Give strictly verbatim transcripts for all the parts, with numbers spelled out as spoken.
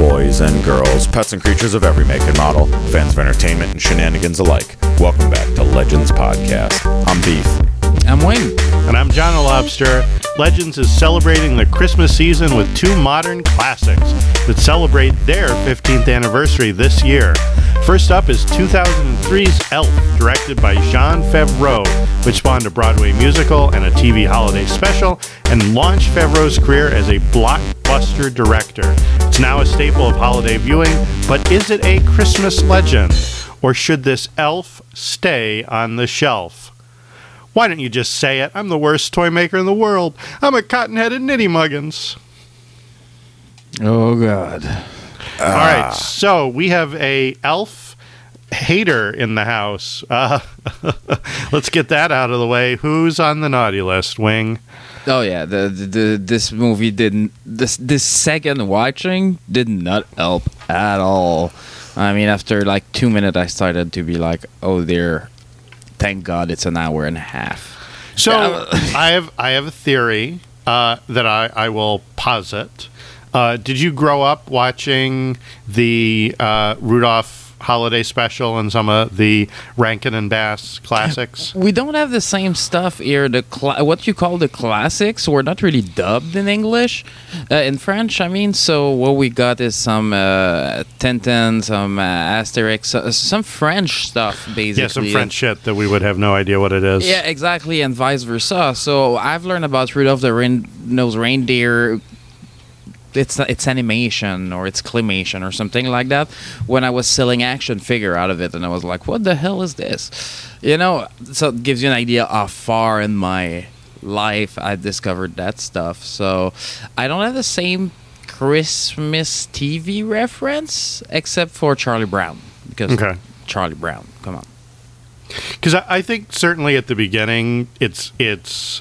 boys and girls, pets and creatures of every make and model, fans of entertainment and shenanigans alike. Welcome back to Legends Podcast. I'm Beef. I'm Wayne. And I'm John the Lobster. Legends is celebrating the Christmas season with two modern classics that celebrate their fifteenth anniversary this year. First up is two thousand three's Elf, directed by Jon Favreau, which spawned a Broadway musical and a T V holiday special, and launched Favreau's career as a blockbuster director. It's now a staple of holiday viewing, but is it a Christmas legend? Or should this elf stay on the shelf? Why don't you just say it? I'm the worst toy maker in the world. I'm a cotton-headed nitty muggins. Oh, God. Uh, All right, so we have a elf hater in the house. Uh, let's get that out of the way. Who's on the naughty list, Wing? Oh, yeah. The, the, the This movie didn't... This, this second watching did not help at all. I mean, after like two minutes, I started to be like, oh, dear. Thank God it's an hour and a half. So I have I have a theory uh, that I, I will posit. Uh, did you grow up watching the uh, Rudolph holiday special and some of the Rankin and Bass classics? We don't have the same stuff here. The cl- what you call the classics were not really dubbed in English, uh, in French. I mean, so what we got is some uh, Tintin, some uh, Asterix, uh, some French stuff, basically. Yeah, some French shit that we would have no idea what it is. Yeah, exactly, and vice versa. So I've learned about Rudolph the Red-Nosed Reindeer. It's it's animation or it's claymation or something like that when I was selling action figure out of it, and I was like, what the hell is this? You know, so it gives you an idea how far in my life I discovered that stuff. So I don't have the same Christmas T V reference except for Charlie Brown, because okay. Charlie Brown, come on. Because I, I think certainly at the beginning it's it's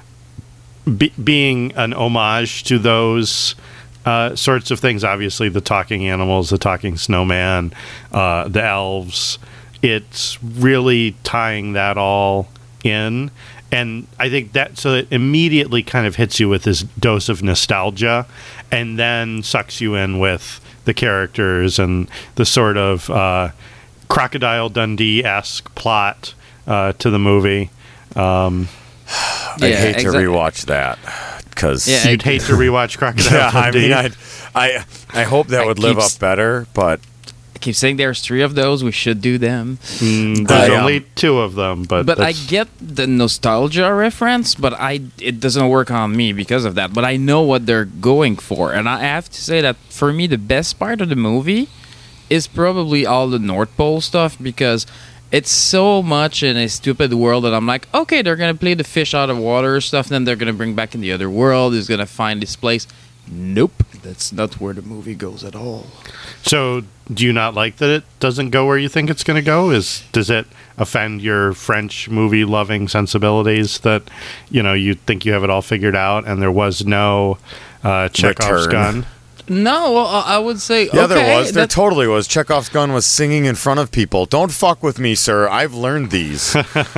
be, being an homage to those Uh, sorts of things. Obviously, the talking animals, the talking snowman, uh, the elves. It's really tying that all in. And I think that, so it immediately kind of hits you with this dose of nostalgia and then sucks you in with the characters and the sort of uh, Crocodile Dundee-esque plot uh, to the movie. Um, I'd yeah, hate exa- to rewatch that. Because Yeah, you'd hate to rewatch Crocodile yeah, I Dundee. mean, I'd, I I hope that I would live keep up better, but I keep saying there's three of those. We should do them. Mm, there's I, um, only two of them, but But I that's- get the nostalgia reference, but I it doesn't work on me because of that. But I know what they're going for, and I have to say that for me, the best part of the movie is probably all the North Pole stuff, because it's so much in a stupid world that I'm like, okay, they're gonna play the fish out of water stuff, then they're gonna bring back in the other world. He's gonna find this place. Nope, that's not where the movie goes at all. So, do you not like that it doesn't go where you think it's going to go? Is does it offend your French movie loving sensibilities that you know you think you have it all figured out and there was no uh, Chekhov's Return. gun? No, well, I would say yeah, okay, there was. There that- totally was. Chekhov's gun was singing in front of people. Don't fuck with me, sir. I've learned these.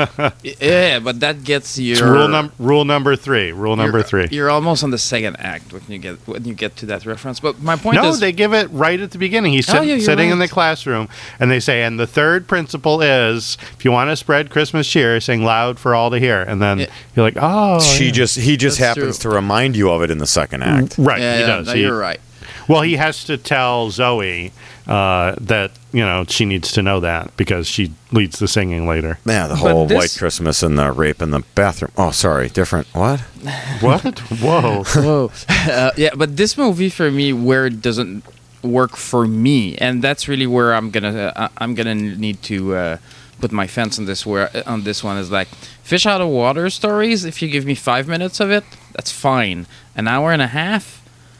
yeah, but that gets you It's rule num rule number three. Rule number you're, three. You're almost on the second act when you get when you get to that reference. But my point No, is, they give it right at the beginning. He's sit- Oh, yeah, you're sitting in right. the classroom, and they say, and the third principle is, if you want to spread Christmas cheer, sing loud for all to hear. And then Yeah. you're like, oh, she yeah. just he just That's happens true. to remind you of it in the second act. right. yeah, he yeah, does. no, He- you're right. Well, he has to tell Zoe uh, that, you know, she needs to know that because she leads the singing later. Yeah, the But whole this- White Christmas and the rape in the bathroom. Oh, sorry, different. What? What? Whoa. Whoa. uh, yeah, but this movie for me, where it doesn't work for me, and that's really where I'm gonna uh, I'm gonna need to uh, put my fence on this. Where on this one is like fish out of water stories. If you give me five minutes of it, that's fine. An hour and a half.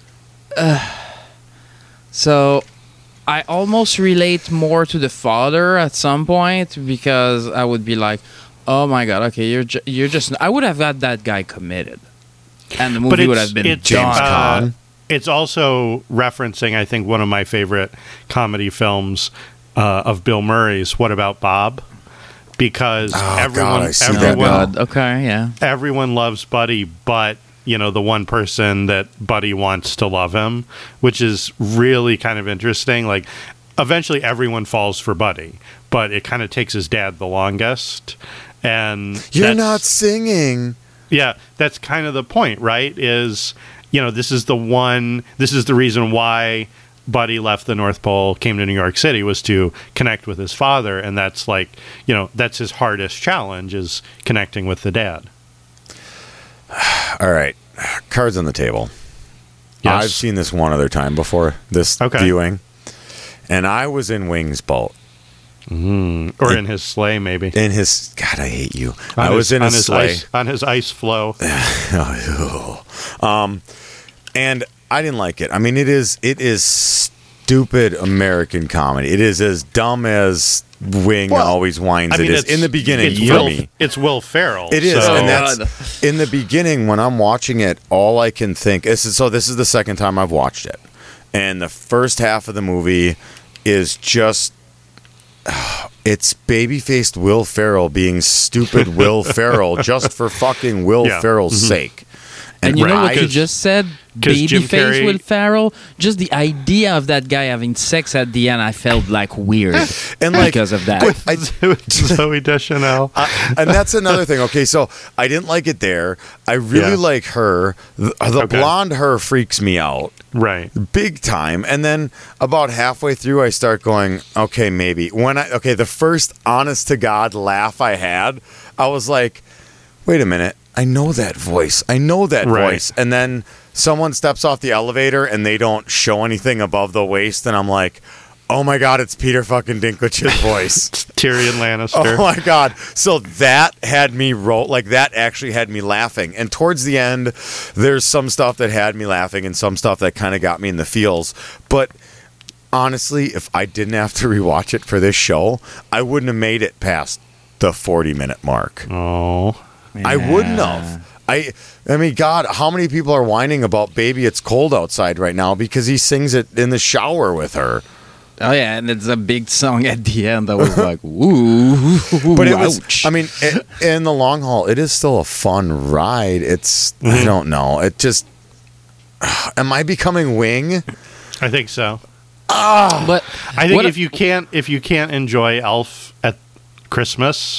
Uh, so I almost relate more to the father at some point, because I would be like, "Oh my god, okay, you're ju- you're just." I would have got that guy committed, and the But movie would it's- have been it's, James done. uh, Caan. It's also referencing, I think, one of my favorite comedy films uh, of Bill Murray's, What About Bob? Because Oh, everyone, God, I see that Oh everyone, god, okay, yeah. everyone loves Buddy, but you know, the one person that Buddy wants to love him, which is really kind of interesting. Like, eventually everyone falls for Buddy, but it kind of takes his dad the longest. And you're not singing. Yeah, that's kind of the point, right? Is, you know, this is the one, this is the reason why Buddy left the North Pole, came to New York City, was to connect with his father. And that's like, you know, that's his hardest challenge, is connecting with the dad. All right. Cards on the table. Yes. I've seen this one other time before this Okay. viewing, and I was in Wing's boat. Mm. Or in his sleigh, maybe. In his... God, I hate you. On I his, was in on his his sleigh. ice, on his ice flow. um, and I didn't like it. I mean, it is it is stupid American comedy. It is as dumb as Wing Well, always whines. I mean, it is it's- in the beginning it's for Will, me. It's Will Ferrell. It is, so- and that's in the beginning when I'm watching it. All I can think is so. This is the second time I've watched it, and the first half of the movie is just uh, it's baby-faced Will Ferrell being stupid Will Ferrell just for fucking Will Yeah. Ferrell's Mhm. sake. And you know I- what you just said? 'cause Jim Babyface Carrey- Will Ferrell. Just the idea of that guy having sex at the end, I felt like weird And, like, because of that. I, Zoe Deschanel. Uh, and that's another thing. Okay, so I didn't like it there. I really Yeah. like her. The, the Okay. blonde her freaks me out Right. big time. And then about halfway through, I start going, okay, maybe. When I okay, the first honest to God laugh I had, I was like, wait a minute, I know that voice. I know that Right. voice. And then someone steps off the elevator and they don't show anything above the waist, and I'm like, oh my God, it's Peter fucking Dinklage's voice. Tyrion Lannister. Oh my God. So that had me roll, like that actually had me laughing. And towards the end, there's some stuff that had me laughing and some stuff that kind of got me in the feels. But honestly, if I didn't have to rewatch it for this show, I wouldn't have made it past the forty minute mark. Oh. I wouldn't have. I I mean, God, how many people are whining about Baby It's Cold Outside right now because he sings it in the shower with her? Oh yeah, and it's a big song at the end. I was like, "Ooh!" But it was, ouch. I mean, it, in the long haul, it is still a fun ride. It's, Mm-hmm. I don't know. It just, am I becoming Wing? I think so. but I think what- if you can't if you can't enjoy Elf at Christmas,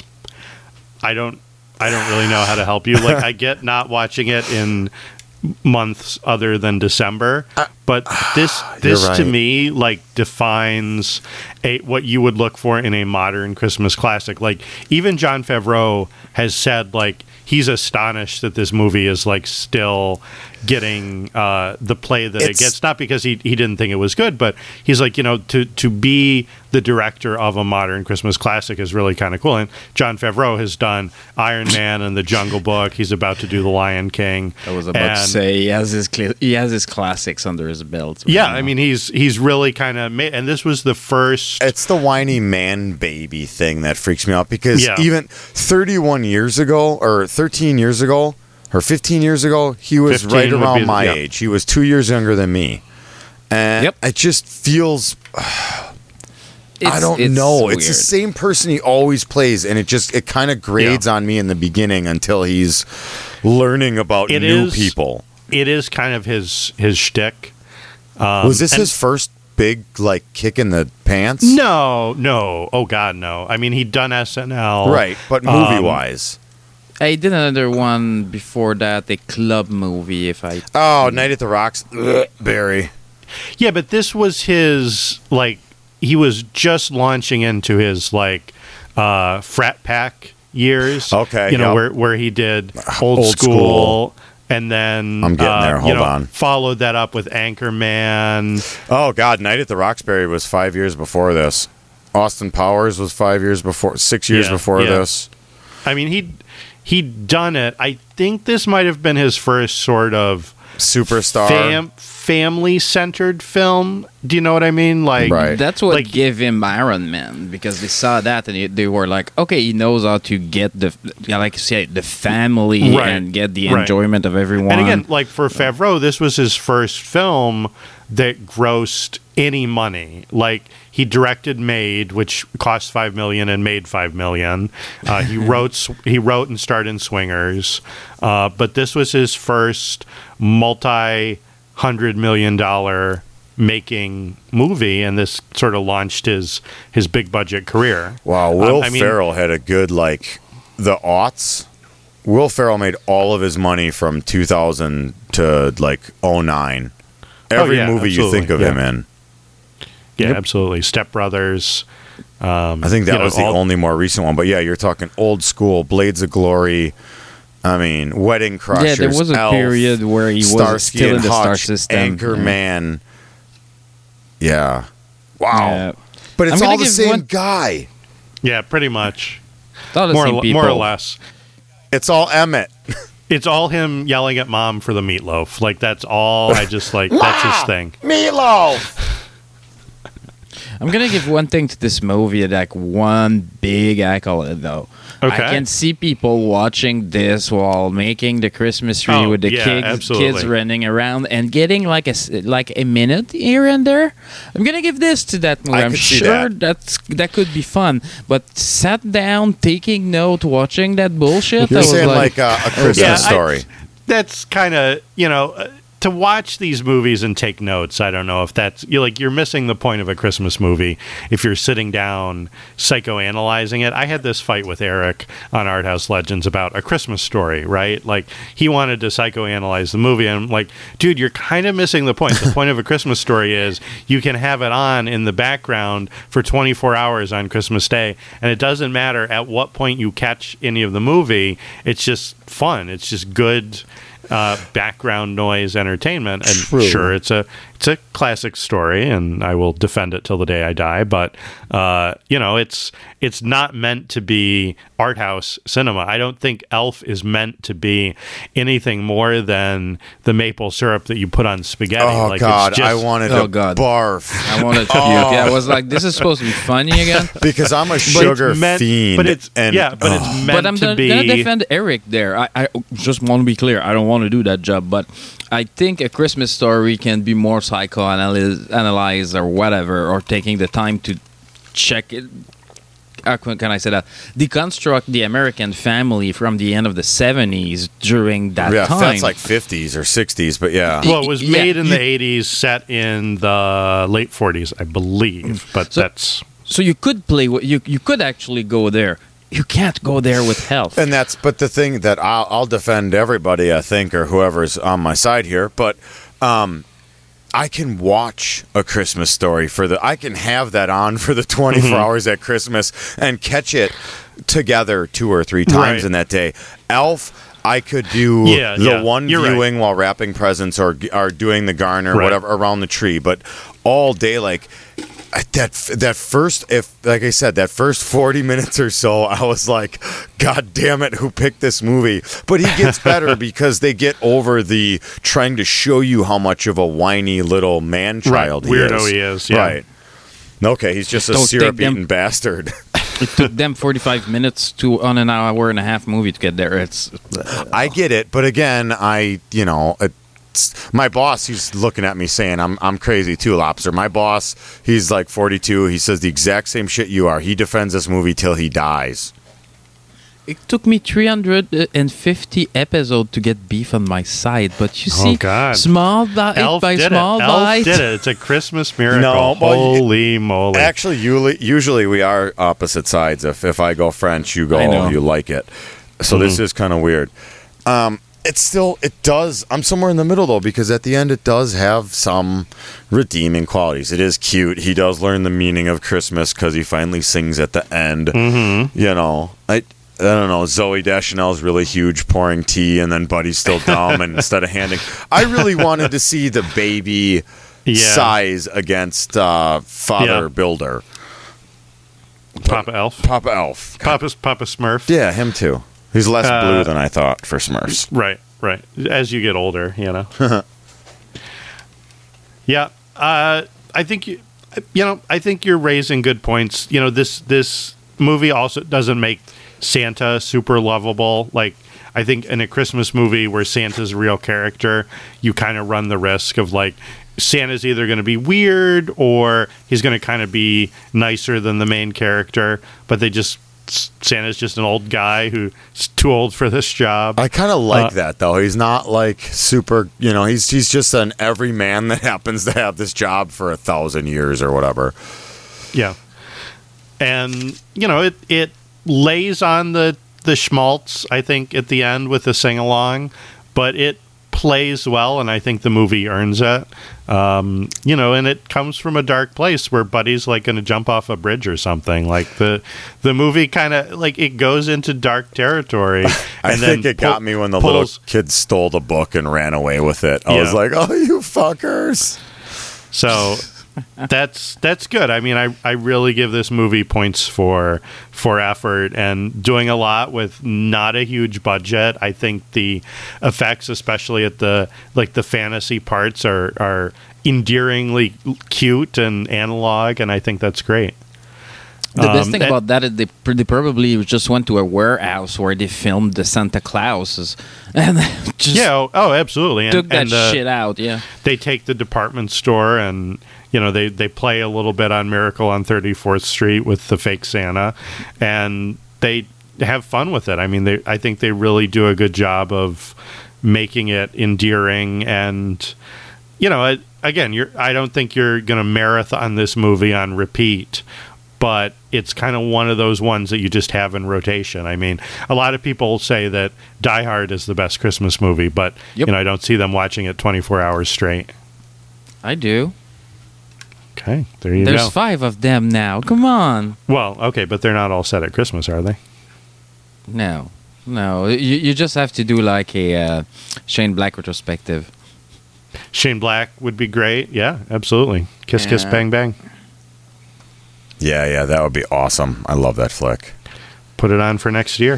I don't I don't really know how to help you. Like, I get not watching it in months other than December, but this this You're to right. me like defines a what you would look for in a modern Christmas classic. Like, even Jon Favreau has said like he's astonished that this movie is like still getting uh, the play that it It's- gets. Not because he he didn't think it was good, but he's like, you know, to to be the director of a modern Christmas classic is really kind of cool. And Jon Favreau has done Iron Man and The Jungle Book. He's about to do The Lion King. I was about And- to say he has his cl- he has his classics under his belt. right Yeah, now. I mean, he's he's really kind of made, and this was the first. It's the whiny man baby thing that freaks me out because Yeah. even thirty-one years ago or thirteen years ago or fifteen years ago, he was fifteen right would around be- my yeah. age. He was two years younger than me. And Yep. it just feels, I It's- don't it's know. It's the weird. same person he always plays, and it just it kind of grades on me in the beginning until he's learning about It new is- people. It is kind of his his shtick. Um, Was this and- his first big like kick in the pants? No, no. Oh God, no. I mean, he'd done S N L, Right, but Um, movie wise. I did another one before that, a club movie. If I Oh, Night at the Rocks, Ugh, Barry. Yeah, but this was his like he was just launching into his like uh, frat pack years. Okay, you know yep. where where he did Old, Old school, School. and then I'm getting uh, there. you Hold know, on. Followed that up with Anchorman. Oh God, Night at the Roxbury was five years before this. Austin Powers was five years before, six years Yeah, before yeah. this. I mean, he he'd done it. I think this might have been his first sort of Superstar. fam- family centered film. Do you know what I mean? Like, Right. That's what Like- gave him Iron Man, because they saw that and they were like, okay, he knows how to get the, like you say, the family Right. and get the Right. enjoyment of everyone. And again, like for Favreau, this was his first film that grossed any money. Like, he directed Made, which cost five million and made five million. Uh, he wrote he wrote and starred in Swingers, uh, but this was his first multi hundred million dollar making movie, and this sort of launched his his big budget career. Wow, Will Um, I mean- Ferrell had a good like the aughts. Will Ferrell made all of his money from two thousand to like oh nine. Every yeah, movie you think of absolutely, him yeah. in. Yeah, absolutely. Step Brothers. Um, I think that you know, was the all- only more recent one. But yeah, you're talking old school, Blades of Glory. I mean, Wedding Crushers. Yeah, there was a Elf, period where he was Starsky still and in the star Hutch, system. Anchorman. Yeah. Wow. Yeah. But it's I'm gonna all the give same one- guy. Yeah, pretty much. It's all the More, same or, people. more or less. It's all Emmett. It's all him yelling at mom for the meatloaf. Like, that's all. I just like, that's his thing. Meatloaf. I'm gonna give one thing to this movie, like one big accolade though. Okay. I can see people watching this while making the Christmas tree Oh, with the yeah, kids, absolutely. kids running around and getting like a s- like a minute here and there. I'm gonna give this to that movie. I I'm could see sure that. that's that could be fun, but sat down, taking note, watching that bullshit. You're I was saying like, like, uh, a Christmas Yeah, I- story. That's kind of, you know, uh, to watch these movies and take notes. I don't know if that's, you're like, you're missing the point of a Christmas movie if you're sitting down psychoanalyzing it. I had this fight with Eric on Art House Legends about A Christmas Story, right? Like, he wanted to psychoanalyze the movie, and I'm like, dude, you're kind of missing the point. The point of A Christmas Story is you can have it on in the background for twenty-four hours on Christmas Day, and it doesn't matter at what point you catch any of the movie. It's just fun. It's just good uh, background noise entertainment. And True. sure, it's a it's a classic story, and I will defend it till the day I die. But uh, you know, it's it's not meant to be art house cinema. I don't think Elf is meant to be anything more than the maple syrup that you put on spaghetti. Oh like, God, it's just, I wanted Oh, to God. barf I wanted to puke. I was like, this is supposed to be funny again. because I'm a but it's sugar meant- fiend. But it's and, yeah, but it's ugh. meant But I'm to gonna, be. gonna defend Eric there. I, I just want to be clear. I don't want to do that job, but I think A Christmas Story can be more psychoanalyzed or whatever, or taking the time to check it. How can can I say that? Deconstruct the American family from the end of the seventies during that yeah, time. that's like fifties or sixties, but yeah. Well, it was Yeah, made in the you- eighties, set in the late forties, I believe. But So- that's so you could play. wi- You you could actually go there. You can't go there with health. And that's, but the thing that I'll, I'll defend everybody, I think, or whoever's on my side here, but um, I can watch A Christmas Story for the, I can have that on for the twenty-four Mm-hmm. hours at Christmas and catch it together two or three times Right. in that day. Elf, I could do Yeah, the yeah, one you're right. viewing while wrapping presents or or doing the garner or Right. whatever around the tree, but all day, like, that that first, if like I said, that first forty minutes or so, I was like, God damn it, who picked this movie? But he gets better because they get over the trying to show you how much of a whiny little man child Right, he weirdo is. he is, yeah. Right. Okay, he's just a Don't take syrup eating them- bastard. It took them forty-five minutes to on an hour and a half movie to get there. It's I get it, but again, I you know. It, my boss, he's looking at me saying I'm I'm crazy too, Lobster. My boss, he's like forty-two. He says the exact same shit you are. He defends this movie till he dies. It took me three hundred fifty episodes to get beef on my side, but you Oh, see, God. small bite Elf by did small it. bite. Elf did it. It's a Christmas miracle. No, well, you- Holy moly! Actually, usually, usually we are opposite sides. If if I go French, you go, I know. you like it. So this is kind of weird. Um, it's still, it does. I'm somewhere in the middle though, because at the end it does have some redeeming qualities. It is cute. He does learn the meaning of Christmas because he finally sings at the end. Mm-hmm. You know, I. I don't know. Zoe Deschanel's really huge, pouring tea, and then Buddy's still dumb. And instead of handing, I really wanted to see the baby Yeah. size against uh, Father Yeah. Builder, Papa Elf, Papa Elf. Papa Papa Smurf. Yeah, him too. He's less Uh, blue than I thought for Smurfs. Right, right. As you get older, you know. Yeah, uh, I think you, you know, I think you're raising good points. You know, this this movie also doesn't make Santa super lovable. Like, I think in a Christmas movie where Santa's a real character, you kind of run the risk of like Santa's either going to be weird or he's going to kind of be nicer than the main character, but they just Santa's just an old guy who's too old for this job. I kind of like Uh, that though. He's not like super, you know, he's he's just an everyman that happens to have this job for a thousand years or whatever. Yeah. And, you know, it, it lays on the, the schmaltz, I think, at the end with the sing-along, but it plays well, and I think the movie earns it. Um, you know, and it comes from a dark place where Buddy's, like, going to jump off a bridge or something. Like, the the movie kind of, like, it goes into dark territory. I and think then it got pull- me when the pulls- little kid stole the book and ran away with it. I Yeah. was like, oh, you fuckers. So that's that's good. I mean, I, I really give this movie points for for effort and doing a lot with not a huge budget. I think the effects, especially at the like the fantasy parts, are are endearingly cute and analog, and I think that's great. The best Um, thing and- about that is they, pr- they probably just went to a warehouse where they filmed the Santa Clauses and just Yeah, oh, oh, absolutely. And, took that and, uh, shit out. Yeah, they take the department store and you know they, they play a little bit on Miracle on thirty-fourth Street with the fake Santa, and they have fun with it. I mean, they I think they really do a good job of making it endearing, and you know, it, again, you're I don't think you're going to marathon this movie on repeat, but it's kind of one of those ones that you just have in rotation. I mean, a lot of people say that Die Hard is the best Christmas movie, but Yep. you know, I don't see them watching it twenty-four hours straight. I do. Okay, there you There's go. five of them now. Come on. Well, okay, but they're not all set at Christmas, are they? No, no. You you just have to do like a uh, Shane Black retrospective. Shane Black would be great. Yeah, absolutely. Kiss, kiss, Yeah. bang, bang. Yeah, yeah, that would be awesome. I love that flick. Put it on for next year.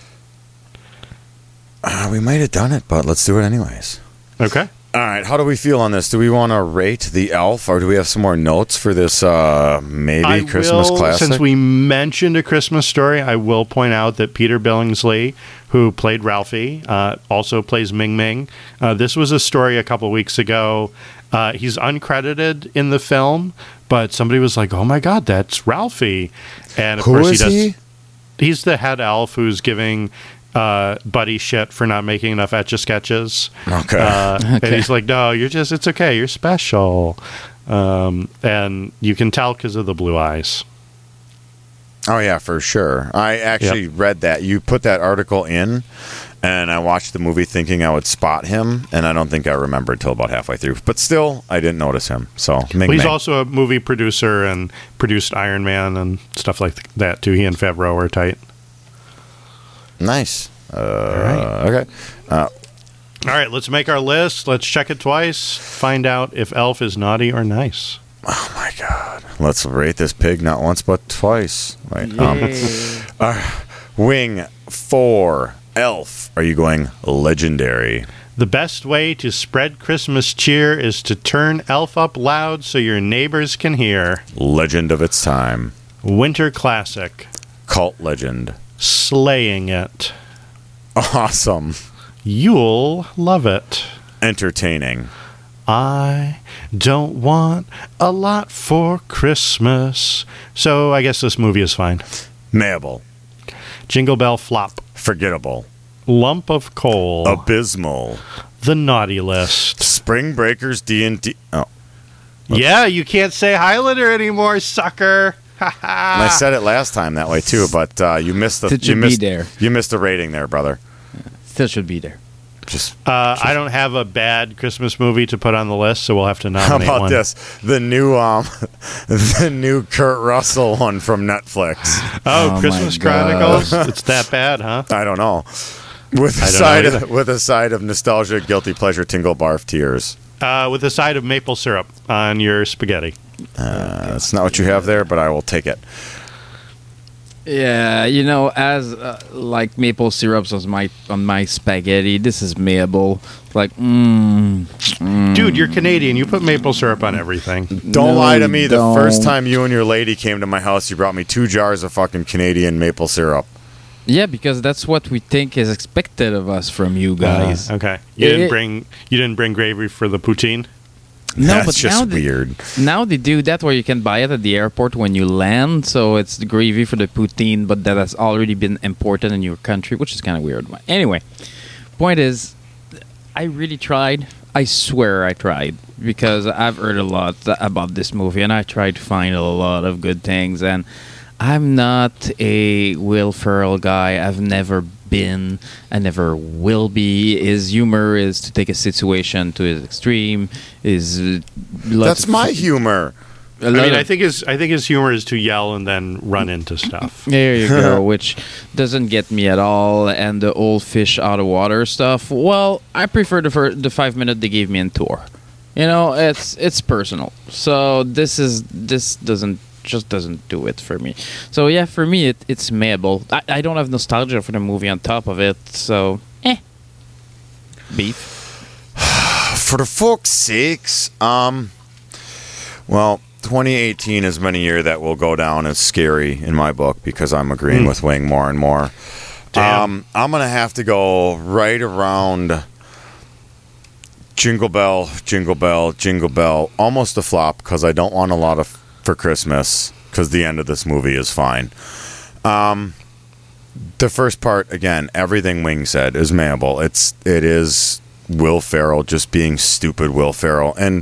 Uh, we might have done it, but let's do it anyways. Okay. All right, how do we feel on this? Do we want to rate The Elf, or do we have some more notes for this uh, maybe I Christmas will, classic? Since we mentioned A Christmas Story, I will point out that Peter Billingsley, who played Ralphie, uh, also plays Ming Ming. Uh, this was a story a couple weeks ago. Uh, he's uncredited in the film, but somebody was like, "Oh my God, that's Ralphie!" And of Who course, is he does. he? He's the head elf who's giving uh, Buddy shit for not making enough etch a sketches. Okay. Uh, And Okay. he's like, "No, you're just. It's okay. You're special." Um, and you can tell because of the blue eyes. Oh yeah, for sure. I actually read that. You put that article in, and I watched the movie thinking I would spot him, and I don't think I remembered till about halfway through. But still, I didn't notice him. So Ming Well, he's Ming. also a movie producer and produced Iron Man and stuff like that too. He and Favreau are tight. Nice. Uh, right. Okay. Uh, All right, let's make our list. Let's check it twice. Find out if Elf is naughty or nice. oh my God. Let's rate this pig not once but twice. Right. Um, uh, wing four. Elf. Are you going legendary? The best way to spread Christmas cheer is to turn Elf up loud so your neighbors can hear. Legend of its time. Winter classic. Cult legend. Slaying it. Awesome. You'll love it. Entertaining. I don't want a lot for Christmas. So I guess this movie is fine. Mayable. Jingle Bell Flop. Forgettable. Lump of Coal. Abysmal. The Naughty List. Spring Breakers D and D. Oh, Yeah, you can't say Highlander anymore, sucker. Ha ha. and I said it last time that way too, but uh, you missed the It you should be missed there. you missed the rating there, brother. Still should be there. Just Uh, I don't have a bad Christmas movie to put on the list, so we'll have to how nominate about one. this? The new um, the new Kurt Russell one from Netflix. Oh, Oh, my Christmas God. Chronicles. It's that bad, huh? I don't know. With a I don't side know of, either. with a side of nostalgia, guilty pleasure, tingle, barf, tears. Uh, with a side of maple syrup on your spaghetti. Uh, that's not what you have there, but I will take it. Yeah, you know, as uh, like maple syrups on my on my spaghetti. This is Mabel. Like, mm, mm. Dude, you're Canadian. You put maple syrup on everything. Don't No, lie to me. you The first don't. time you and your lady came to my house, you brought me two jars of fucking Canadian maple syrup. Yeah, because that's what we think is expected of us from you guys. Uh, okay. You Yeah, didn't yeah. bring you didn't bring gravy for the poutine? No, That's but just now they, weird. now they do that where you can buy it at the airport when you land. So it's the gravy for the poutine, but that has already been imported in your country, which is kind of weird. Anyway, point is, I really tried. I swear I tried because I've heard a lot about this movie, and I tried to find a lot of good things. And I'm not a Will Ferrell guy. I've never been. I never will be. His humor is to take a situation to its extreme. Is uh, That's my humor. I mean, I think his I think his humor is to yell and then run into stuff. There you go, which doesn't get me at all. And the old fish out of water stuff. Well, I prefer the fir- the five minute they gave me in Thor. You know, it's it's personal. So this is this doesn't just doesn't do it for me. So yeah, for me it, it's mayable. I, I don't have nostalgia for the movie on top of it. So eh, beef. For the folks' sakes, um, well. twenty eighteen has been a year that will go down as scary in my book because I'm agreeing mm. with Wing more and more. Damn. Um, I'm going to have to go right around Jingle Bell, Jingle Bell, Jingle Bell. Almost a flop because I don't want a lot of for Christmas because the end of this movie is fine. Um, the first part, again, everything Wing said is mayable. It's, it is Will Ferrell just being stupid Will Ferrell. And...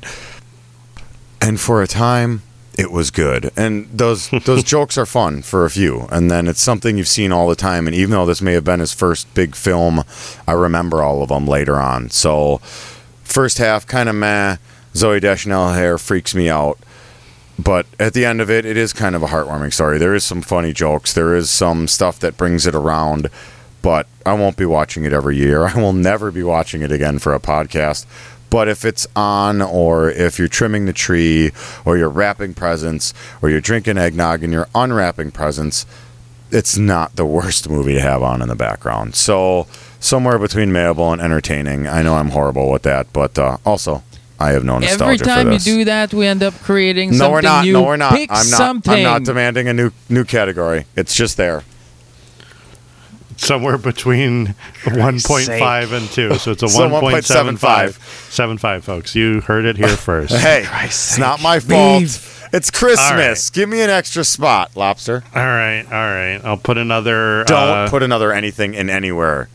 And for a time, it was good. And those those jokes are fun for a few. And then it's something you've seen all the time. And even though this may have been his first big film, I remember all of them later on. So first half, kind of meh. Zooey Deschanel hair freaks me out. But at the end of it, it is kind of a heartwarming story. There is some funny jokes. There is some stuff that brings it around. But I won't be watching it every year. I will never be watching it again for a podcast. But if it's on, or if you're trimming the tree, or you're wrapping presents, or you're drinking eggnog and you're unwrapping presents, it's not the worst movie to have on in the background. So somewhere between mayable and entertaining. I know I'm horrible with that, but uh, also I have no nostalgia Every time for you this. do that, we end up creating no, something we're not. new. No, we're not. Pick I'm not. something. I'm not demanding a new new category. It's just there. Somewhere between one point five and two. So it's a So one point seven five. one point seven five. seven five, folks. You heard it here first. Hey, Christ's it's not sake. my fault. Beef. It's Christmas. All right. Give me an extra spot, Lobster. All right, all right. I'll put another... Don't uh, put another anything in anywhere.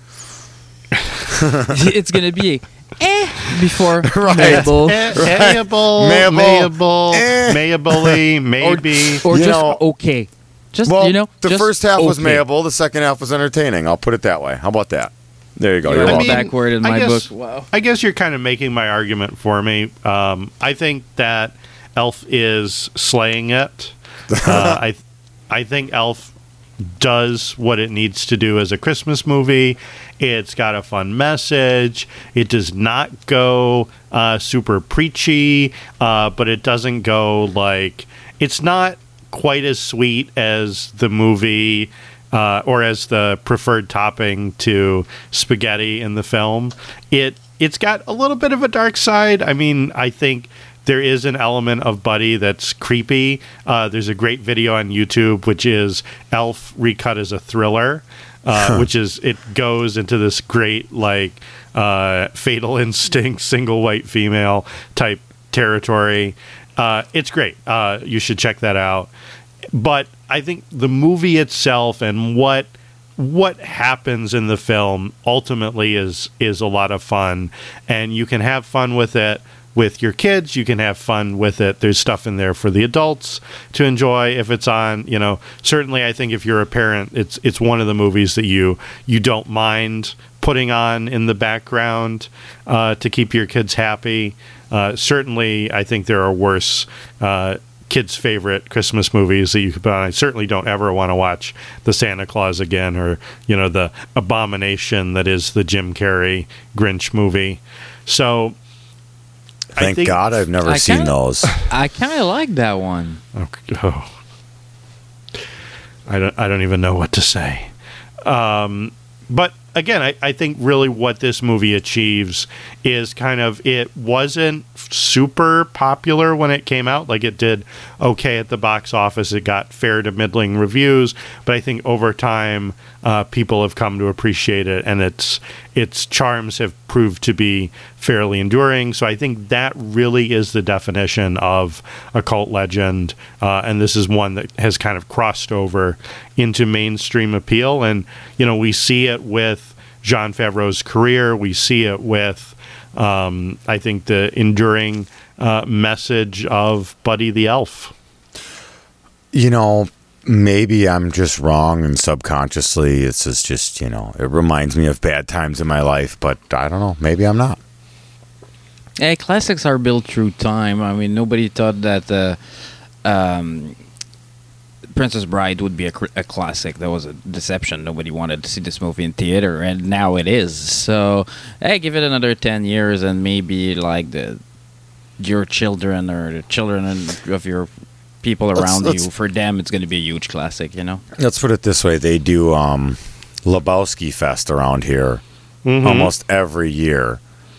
It's going to be a eh before Right. mayable. Eh, Right. Mayable, Mayable. mayable, Eh. mayably, maybe. Or You just know- okay. Just, Well, you know, the just first half was okay. mayable. The second half was entertaining. I'll put it that way. How about that? There you go. You're You're all welcome. mean, backward in I my guess- book. Wow. I guess you're kind of making my argument for me. Um, I think that Elf is slaying it. Uh, I, I think Elf does what it needs to do as a Christmas movie. It's got a fun message. It does not go uh, super preachy, uh, but it doesn't go like... It's not quite as sweet as the movie uh, or as the preferred topping to spaghetti in the film. It it's got a little bit of a dark side. I mean, I think there is an element of Buddy that's creepy. Uh, there's a great video on YouTube which is Elf recut as a thriller, uh, which is it goes into this great like uh, Fatal Instinct single white female type territory. Uh, it's great. Uh, you should check that out. But I think the movie itself and what what happens in the film ultimately is is a lot of fun, and you can have fun with it with your kids. You can have fun with it. There's stuff in there for the adults to enjoy if it's on. You know, certainly I think if you're a parent, it's it's one of the movies that you you don't mind putting on in the background uh, to keep your kids happy. Uh, certainly, I think there are worse uh, kids' favorite Christmas movies that you could put on. I certainly don't ever want to watch The Santa Claus again, or you know the abomination that is the Jim Carrey Grinch movie. So, I Thank think, God I've never I seen kinda- those. I kind of like that one. Oh, oh. I don't. I don't even know what to say. Um, but again, I, I think really what this movie achieves is kind of it wasn't super popular when it came out. Like it did okay at the box office. It got fair to middling reviews, but I think over time uh, people have come to appreciate it, and its its charms have proved to be fairly enduring. So I think that really is the definition of a cult legend, uh, and this is one that has kind of crossed over into mainstream appeal. And you know, we see it with Jon Favreau's career. We see it with, um, I think, the enduring uh, message of Buddy the Elf. You know, maybe I'm just wrong, and subconsciously it's just, just, you know, it reminds me of bad times in my life, but I don't know. Maybe I'm not. Hey, classics are built through time. I mean, nobody thought that uh, um, Princess Bride would be a, cr- a classic. That was a deception. Nobody wanted to see this movie in theater, and now it is. So, hey, give it another ten years, and maybe like the your children or the children of your people around let's, let's, you, for them, it's going to be a huge classic, you know? Let's put it this way. They do um, Lebowski Fest around here mm-hmm. almost every year.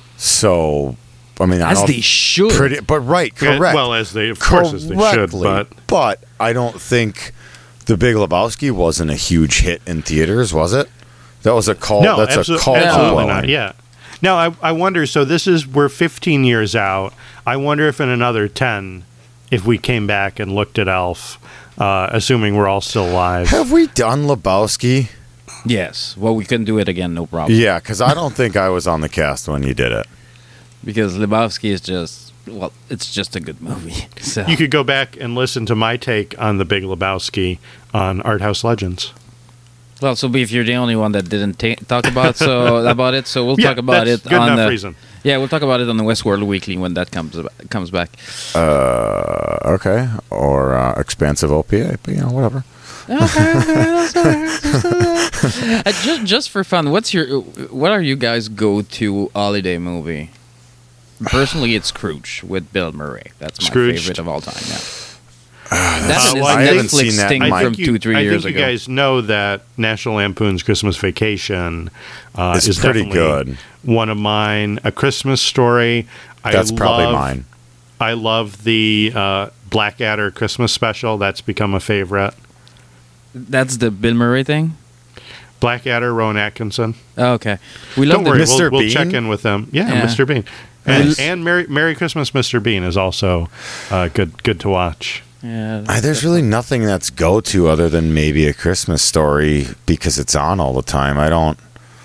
So, I mean, I as don't... they should. Pretty, but right, correct. Yeah, well, as they, of course, as they should, but... But I don't think The Big Lebowski wasn't a huge hit in theaters, was it? That was a cult. No, that's absolutely, a cult. absolutely not, yeah. Now, I, I wonder, so this is, we're fifteen years out. I wonder if in another ten... if we came back and looked at Elf, uh, assuming we're all still alive. Have we done Lebowski? Yes. Well, we can do it again, no problem. Yeah, because I don't think I was on the cast when you did it. Because Lebowski is just, well, it's just a good movie. So. You could go back and listen to my take on The Big Lebowski on Art House Legends. Well, so if you're the only one that didn't ta- talk about so about it, so we'll yeah, talk about that's it good on enough the reason. Yeah, we'll talk about it on the Westworld Weekly when that comes comes back. Uh, okay, or uh, Expansive O P A, but you know, whatever. Okay, okay, uh, just just for fun, what's your what are you guys' go-to holiday movie? Personally, it's Scrooge with Bill Murray. That's my Scrooged. favorite of all time. Yeah. Uh, That Uh, is well, a I haven't Netflix seen that thing in my- from you, two, three I years think ago. you guys know that National Lampoon's Christmas Vacation uh, It's is pretty definitely good. one of mine. A Christmas Story. That's I probably love, mine. I love the uh, Blackadder Christmas special. That's become a favorite. That's the Bill Murray thing? Blackadder, Rowan Atkinson. Oh, okay. We love Don't the worry, Mister we'll, we'll Bean? check in with them. Yeah, Yeah. Mister Bean. And, Well- and Merry, Merry Christmas, Mister Bean is also uh, good good to watch. Yeah, Uh, there's really nothing that's go-to other than maybe A Christmas Story because it's on all the time. I don't...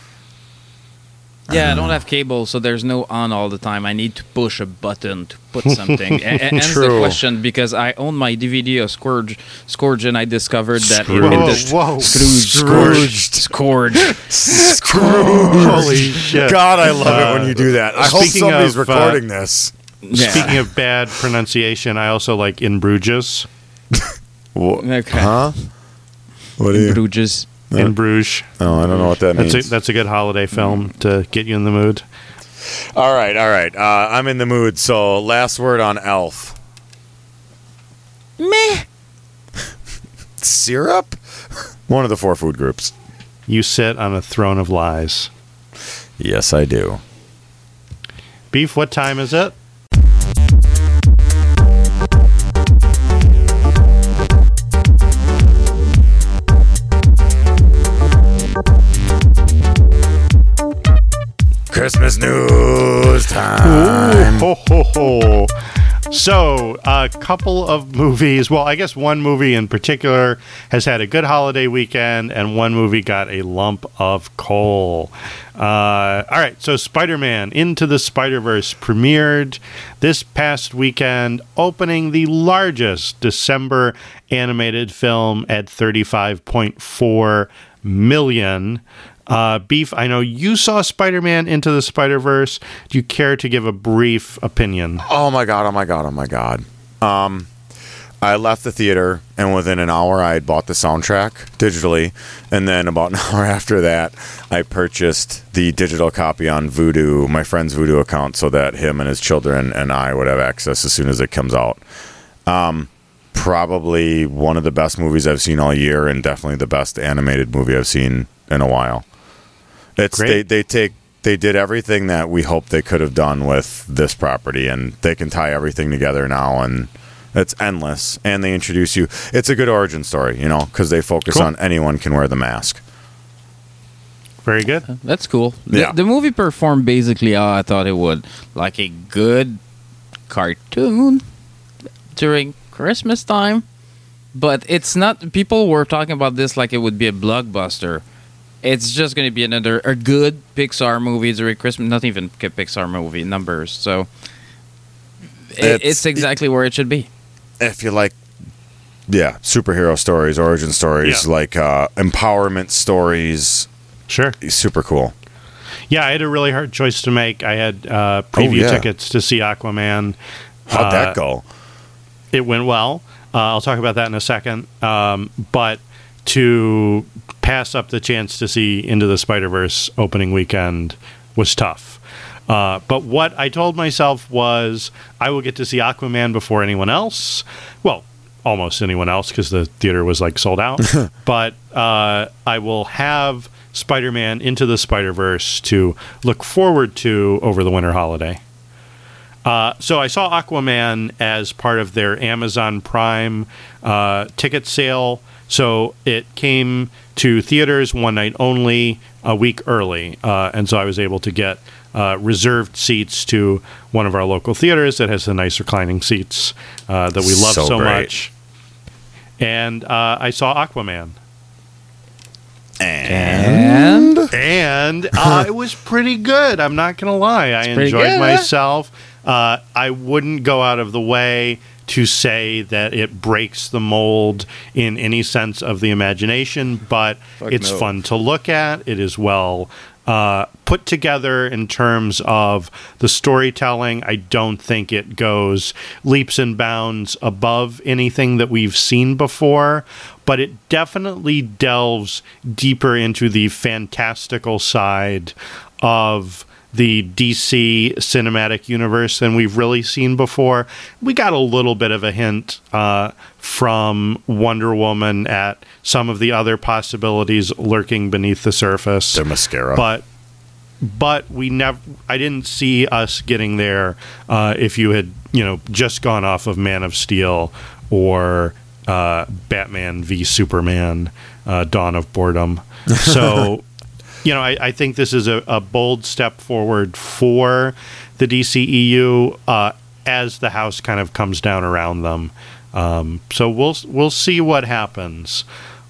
Yeah, I don't have cable, so there's no on all the time. I need to push a button to put something. and and that's the True. question, because I own my D V D of Scourge, Scourge, and I discovered that it, Whoa, it is whoa. Scrooge, Scrooged. Scourge. Scrooge. Holy shit. God, I love it when Uh, you do that. I hope speaking somebody's of, uh, recording this. Yeah. Speaking of bad pronunciation, I also like In Bruges. Wha- Okay. Huh? What are you... Bruges. In Bruges. Oh, I don't know what that means. That's a, that's a good holiday film to get you in the mood. All right, all right. Uh, I'm in the mood. So, last word on Elf. Meh. Syrup? One of the four food groups. You sit on a throne of lies. Yes, I do. Beef, what time is it? Christmas news time. Ho, ho, ho. So, a couple of movies. Well, I guess one movie in particular has had a good holiday weekend, and one movie got a lump of coal. Uh, all right, so Spider-Man Into the Spider-Verse premiered this past weekend, opening the largest December animated film at thirty-five point four million. Uh, Beef, I know you saw Spider-Man Into the Spider-Verse. Do you care to give a brief opinion? Oh my god, oh my god, oh my god. Um, I left the theater, and within an hour I had bought the soundtrack digitally, and then about an hour after that I purchased the digital copy on Vudu, my friend's Vudu account, so that him and his children and I would have access as soon as it comes out. Um, probably one of the best movies I've seen all year, and definitely the best animated movie I've seen in a while. It's they, Great. they take they did everything that we hoped they could have done with this property, and they can tie everything together now, and it's endless. And they introduce you. It's a good origin story, you know, because they focus Cool. on anyone can wear the mask. Very good. That's cool. The, Yeah. the movie performed basically how I thought it would. Like a good cartoon during Christmas time. But it's not... People were talking about this like it would be a blockbuster. It's just going to be another... A good Pixar movie during Christmas. Not even a Pixar movie numbers. So... It, It's- it's exactly where it should be. If you like, yeah, superhero stories, origin stories, Yeah. like uh, empowerment stories, Sure. super cool. Yeah, I had a really hard choice to make. I had uh, preview yeah. tickets to see Aquaman. How'd Uh, that go? It went well. Uh, I'll talk about that in a second. Um, but to pass up the chance to see Into the Spider-Verse opening weekend was tough. Uh, but what I told myself was I will get to see Aquaman before anyone else. Well, almost anyone else because the theater was like sold out. But uh, I will have Spider-Man Into the Spider-Verse to look forward to over the winter holiday. Uh, so I saw Aquaman as part of their Amazon Prime uh, ticket sale. So it came to theaters one night only, a week early. Uh, and so I was able to get uh, reserved seats to one of our local theaters that has the nice reclining seats uh, that we love so, So great. much. And uh, I saw Aquaman. And, And uh, it was pretty good. I'm not going to lie. I pretty enjoyed good. myself. Uh, I wouldn't go out of the way to say that it breaks the mold in any sense of the imagination, but Fuck it's no. fun to look at. It is well uh, put together in terms of the storytelling. I don't think it goes leaps and bounds above anything that we've seen before, but it definitely delves deeper into the fantastical side of the D C cinematic universe than we've really seen before. We got a little bit of a hint uh, from Wonder Woman at some of the other possibilities lurking beneath the surface. their mascara. But but we never. I didn't see us getting there uh, if you had you know just gone off of Man of Steel or uh, Batman v Superman, uh, Dawn of Boredom. So. You know, I, I think this is a, a bold step forward for the D C E U uh, as the house kind of comes down around them. Um, so we'll we'll see what happens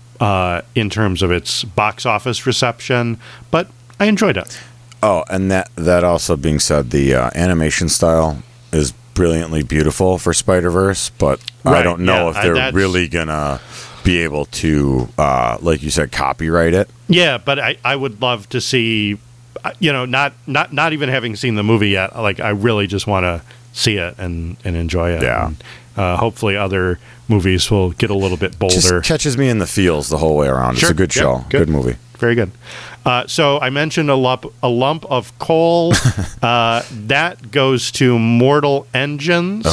uh, in terms of its box office reception. But I enjoyed it. Oh, and that that also being said, the uh, animation style is brilliantly beautiful for Spider-Verse, but I Right, don't know yeah, if I- they're that's- really gonna be able to, uh, like you said, copyright it. Yeah, but I, I would love to see, uh, you know, not, not not even having seen the movie yet. Like, I really just want to see it and, and enjoy it. Yeah. And, uh, hopefully other movies will get a little bit bolder. Just catches me in the feels the whole way around. Sure. It's a good Yep, show, good. good movie. Very good. Uh, so I mentioned a lump, a lump of coal. uh, that goes to Mortal Engines,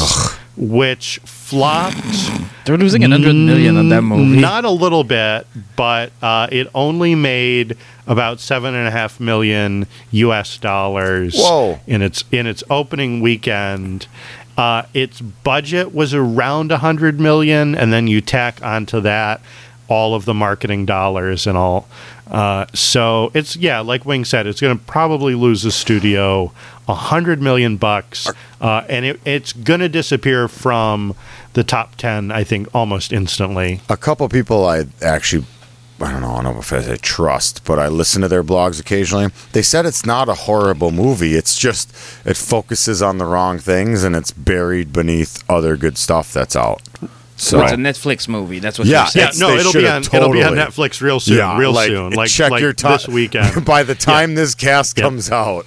which flopped. They're losing a hundred million on that movie. Not a little bit, but uh, it only made about seven and a half million U S dollars Whoa. in its in its opening weekend. Uh, its budget was around a hundred million, and then you tack onto that all of the marketing dollars and all. Uh, so it's yeah, like Wing said, it's going to probably lose the studio a hundred million bucks, uh, and it, it's going to disappear from the top ten, I think, almost instantly. A couple people I actually, I don't know, I don't know if I say trust, but I listen to their blogs occasionally. They said it's not a horrible movie. It's just it focuses on the wrong things and it's buried beneath other good stuff that's out. So It's a Netflix movie. That's what Yeah, you're saying. Yeah, It's- no, they it'll be should've on it'll be on totally- Netflix real soon, yeah, real like, soon, like check like your time this weekend. By the time this cast Yeah. comes out,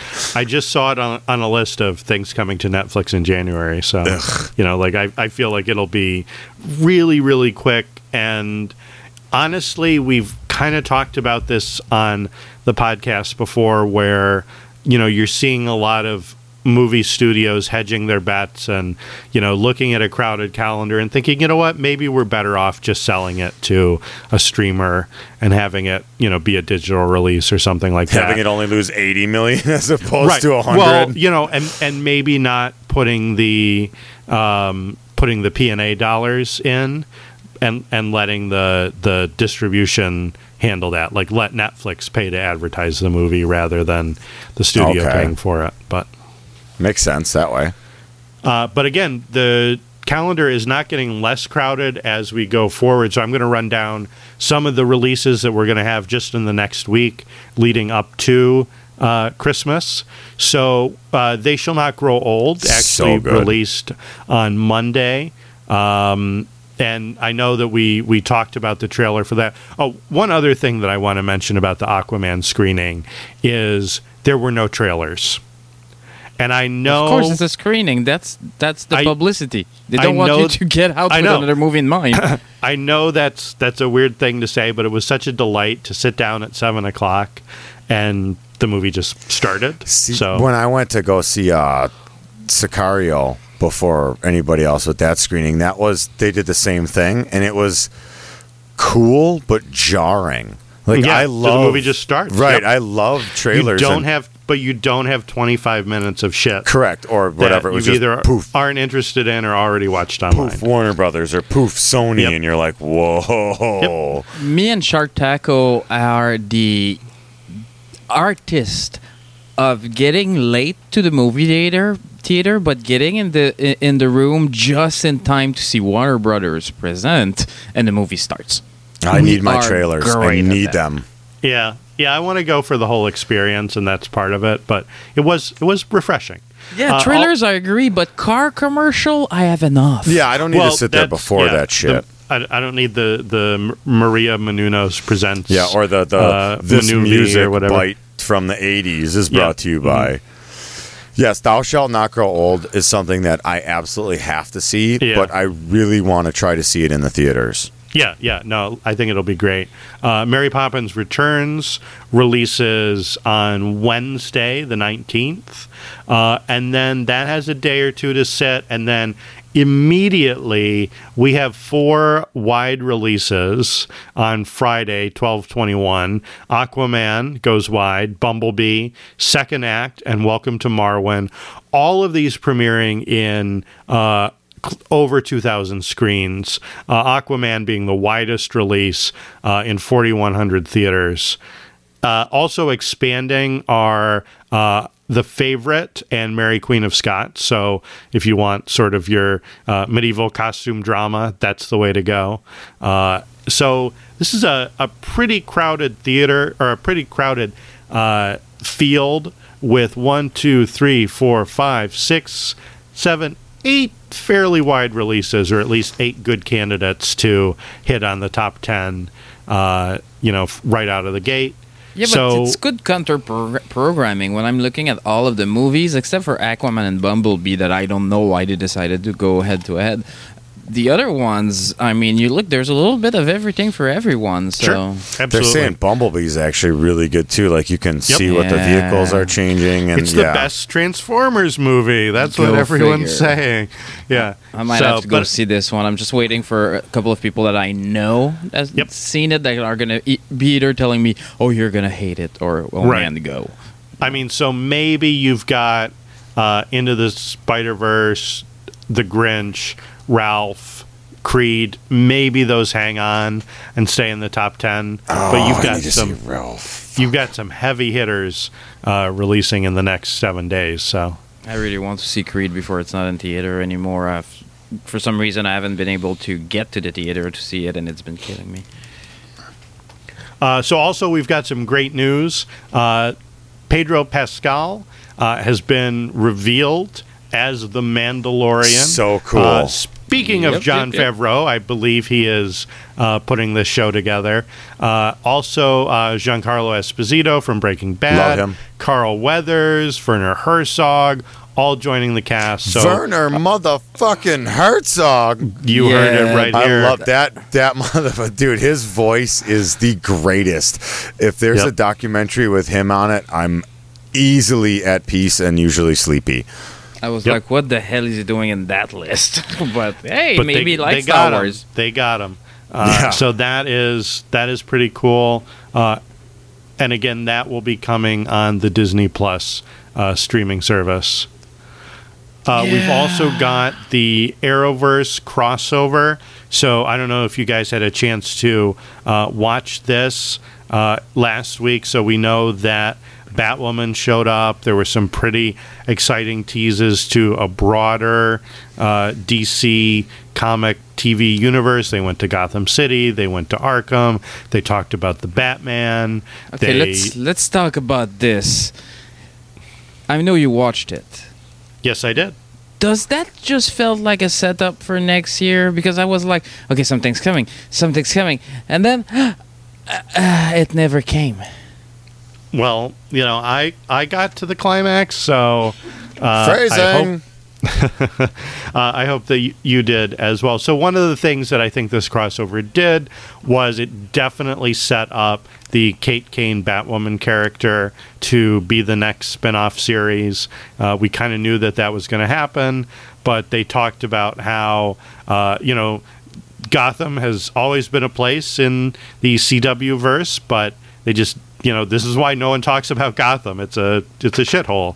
I just saw it on, on a list of things coming to Netflix in January. So, you know, like I, I feel like it'll be really, really quick. And honestly, we've kind of talked about this on the podcast before where, you know, you're seeing a lot of movie studios hedging their bets and, you know, looking at a crowded calendar and thinking, you know what, maybe we're better off just selling it to a streamer and having it, you know, be a digital release or something like that. having it only lose eighty million as opposed Right. to a Well, hundred. you know, and and maybe not putting the um, putting the P and A dollars in and and letting the the distribution handle that. Like let Netflix pay to advertise the movie rather than the studio Okay. paying for it. But Makes sense that way. uh, but again, the calendar is not getting less crowded as we go forward. So I'm going to run down some of the releases that we're going to have just in the next week leading up to uh, Christmas. So uh, They Shall Not Grow Old, actually So good. released on Monday. Um, and I know that we, we talked about the trailer for that. Oh, one other thing that I want to mention about the Aquaman screening is there were no trailers. And I know... Of course, it's a screening. That's that's the I- publicity. They I don't want know- you to get out I with know. another movie in mind. I know that's that's a weird thing to say, but it was such a delight to sit down at seven o'clock and the movie just started. See, so when I went to go see uh, Sicario before anybody else with that screening, that was they did the same thing, and it was cool but jarring. Like Yeah, I so the love movie just starts. Right, Yep. I love you trailers. don't and- have, but you don't have twenty-five minutes of shit. correct or that whatever. It was you just either poof, aren't interested in or already watched online. poof, Warner Brothers or poof, Sony, Yep. and you're like, whoa. Me and Shark Taco are the artist of getting late to the movie theater, theater, but getting in the i- in the room just in time to see Warner Brothers present, and the movie starts. I We need my are trailers. I great at need that. them. Yeah, yeah, I want to go for the whole experience, and that's part of it. But it was it was refreshing. Yeah, Uh, trailers, I agree, but car commercial, I have enough. Yeah, I don't need Well, to sit there that's- before yeah, that shit. the- I, I don't need the the M- Maria Menounos presents. yeah, or the the uh, this Maneuver music or whatever. bite from the eighties is Yeah. brought to you by. Yes, Thou Shalt Not Grow Old is something that I absolutely have to see, Yeah. but I really want to try to see it in the theaters. Yeah, yeah, no, I think it'll be great. Uh, Mary Poppins Returns releases on Wednesday, the nineteenth, uh, and then that has a day or two to sit, and then immediately we have four wide releases on Friday, twelve twenty-one. Aquaman goes wide, Bumblebee, Second Act, and Welcome to Marwen. All of these premiering in uh, cl- over two thousand screens. Uh, Aquaman being the widest release uh, in forty-one hundred theaters. Uh, also expanding are uh, The Favorite and Mary Queen of Scots. So if you want sort of your uh, medieval costume drama, that's the way to go. Uh, so this is a, a pretty crowded theater, or a pretty crowded uh, field with one, two, three, four, five, six, seven, eight fairly wide releases, or at least eight good candidates to hit on the top ten, uh, you know, f- right out of the gate. Yeah, but So- it's good counter pro- programming when I'm looking at all of the movies, except for Aquaman and Bumblebee, that I don't know why they decided to go head to head. The other ones, I mean, you look, there's a little bit of everything for everyone. So Sure, They're absolutely. saying Bumblebee's actually really good too. Like you can see what the Yeah. vehicles are changing, and It's the yeah. best Transformers movie. That's Go what everyone's figure. saying. Yeah, I might So, have to go but- see this one. I'm just waiting for a couple of people that I know that's Yep. seen it that are going to e- be either telling me, oh, you're going to hate it, or, oh, Right. man, go. I mean, so maybe you've got uh, Into the Spider Verse, The Grinch, Ralph, Creed. Maybe those hang on and stay in the top ten. Oh, but you've I got need to some. see Ralph. You've got some heavy hitters uh, releasing in the next seven days. So I really want to see Creed before it's not in theater anymore. I've, for some reason, I haven't been able to get to the theater to see it, and it's been killing me. Uh, so also we've got some great news. Uh, Pedro Pascal uh, has been revealed as the Mandalorian. So cool. Uh, speaking of Yep, Jon yep, yep. Favreau, I believe he is uh, putting this show together. Uh, also, uh, Giancarlo Esposito from Breaking Bad, Love him. Carl Weathers, Werner Herzog, all joining the cast. So Werner motherfucking Herzog. you heard it Yeah, right I here. love that that motherfucker, dude. His voice is the greatest. If there's Yep. a documentary with him on it, I'm easily at peace and usually sleepy. I was Yep. like, what the hell is he doing in that list? But hey, But maybe they, like they Star got Wars. Him. They got him. Uh, Yeah. So that is that is pretty cool. Uh, and again, that will be coming on the Disney Plus uh, streaming service. Uh, We've Yeah. also got the Arrowverse crossover. So I don't know if you guys had a chance to uh, watch this uh, last week. So we know that Batwoman showed up. There were some pretty exciting teases to a broader uh, D C comic T V universe. They went to Gotham City. They went to Arkham. They talked about the Batman. Okay, they, let's let's talk about this. I know you watched it. Yes, I did. Does that just felt like a setup for next year? Because I was like, okay, something's coming, something's coming, and then uh, uh, it never came. Well, you know, I, I got to the climax, so uh, Phrasing. I hope uh, I hope that y- you did as well. So one of the things that I think this crossover did was it definitely set up the Kate Kane Batwoman character to be the next spin-off series. Uh, we kind of knew that that was going to happen, but they talked about how, uh, you know, Gotham has always been a place in the C W verse, but they just, you know, this is why no one talks about Gotham. It's a it's a shithole,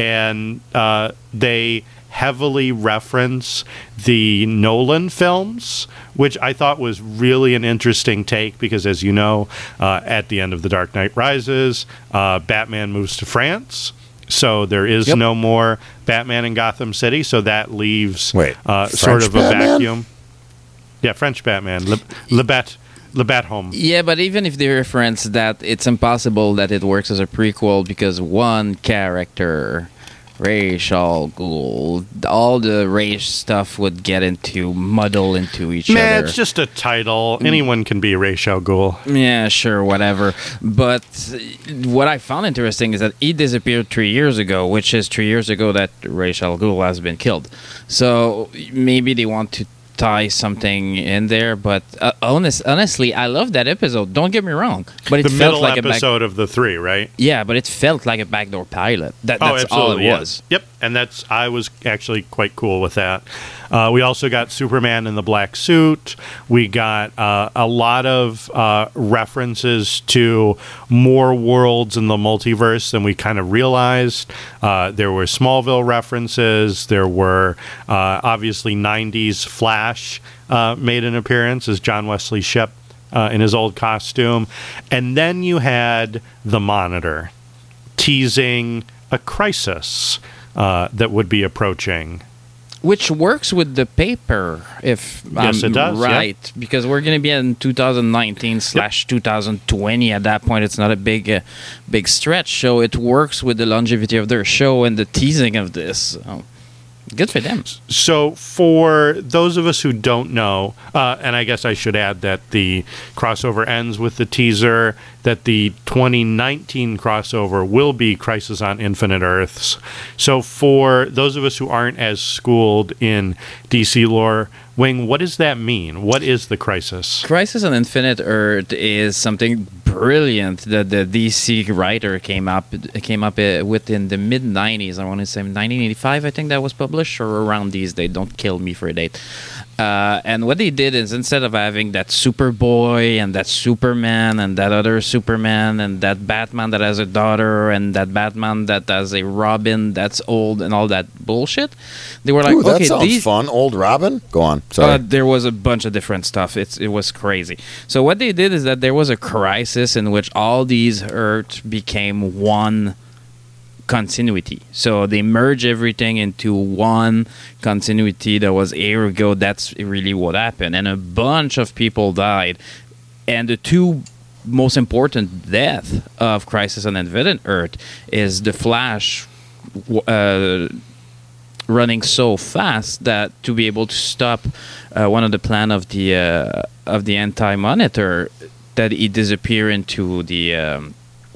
and uh, they heavily reference the Nolan films, which I thought was really an interesting take because, as you know, uh, at the end of The Dark Knight Rises, uh, Batman moves to France. So there is Yep. no more Batman in Gotham City. So that leaves Wait, uh, sort French of a Batman? vacuum. Yeah, French Batman, Le, Le Bat, Le Bat Home. Yeah, but even if they reference that, it's impossible that it works as a prequel because one character, Ra's al Ghul, all the race stuff would get into muddle into each Man, other. it's just a title. Anyone can be Ra's al Ghul. Yeah, sure, whatever. But what I found interesting is that he disappeared three years ago, which is three years ago that Ra's al Ghul has been killed. So maybe they want to tie something in there. But uh, honest, honestly, I love that episode. Don't get me wrong. But it The felt middle like a back- episode of the three, right? yeah, but it felt like a backdoor pilot. That, Oh, that's all it absolutely, yeah. was. Yep, and that's I was actually quite cool with that. Uh, we also got Superman in the black suit. We got uh, a lot of uh, references to more worlds in the multiverse than we kind of realized. Uh, there were Smallville references. There were uh, obviously nineties Flash uh, made an appearance as John Wesley Shipp uh, in his old costume. And then you had the Monitor teasing a crisis uh, that would be approaching. Which works with the paper, if Yes, I'm it does, yeah. right, because we're going to be in two thousand nineteen slash two thousand twenty. At that point, it's not a big, uh, big stretch. So it works with the longevity of their show and the teasing of this. So, good for them. So, for those of us who don't know, uh, and I guess I should add that the crossover ends with the teaser that the twenty nineteen crossover will be Crisis on Infinite Earths. So, for those of us who aren't as schooled in D C lore, Wing, what does that mean? What is the Crisis? Crisis on Infinite Earth is something brilliant that the D C writer came up came up uh, with in the mid nineties. I want to say nineteen eighty-five, I think that was published, or around these days. Don't kill me for a date. Uh, and what they did is instead of having that Superboy and that Superman and that other Superman and that Batman that has a daughter and that Batman that has a Robin that's old and all that bullshit, they were like, Ooh, that okay, sounds these fun. Old Robin? Go on. Sorry. uh, there was a bunch of different stuff. It's it was crazy. So what they did is that there was a crisis in which all these Earths became one continuity. So they merge everything into one continuity that was here we go. That's really what happened. And a bunch of people died. And the two most important death of Crisis on Infinite Earth is the Flash uh, running so fast that to be able to stop uh, one of the plan of the uh, of the Anti-Monitor, that he disappear into the um,